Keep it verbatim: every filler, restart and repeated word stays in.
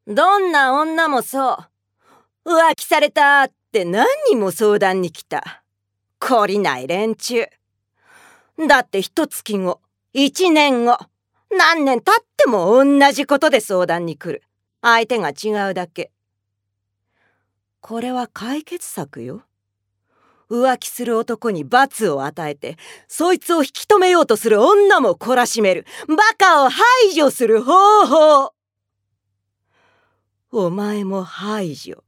どんな女もそう。浮気されたって何人も相談に来た。懲りない連中。だって一月後、一年後、何年経っても同じことで相談に来る。相手が違うだけ。これは解決策よ。浮気する男に罰を与えて、そいつを引き止めようとする女も懲らしめる。バカを排除する方法。お前も排除。